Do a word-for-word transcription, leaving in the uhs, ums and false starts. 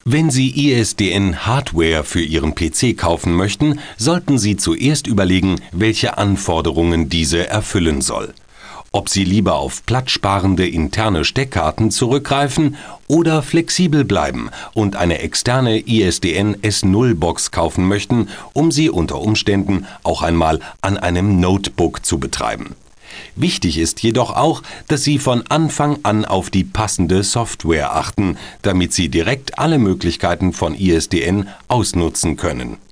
Wenn Sie I S D N-Hardware für Ihren P C kaufen möchten, sollten Sie zuerst überlegen, welche Anforderungen diese erfüllen soll. Ob Sie lieber auf platzsparende interne Steckkarten zurückgreifen oder flexibel bleiben und eine externe I S D N S null Box kaufen möchten, um sie unter Umständen auch einmal an einem Notebook zu betreiben. Wichtig ist jedoch auch, dass Sie von Anfang an auf die passende Software achten, damit Sie direkt alle Möglichkeiten von I S D N ausnutzen können.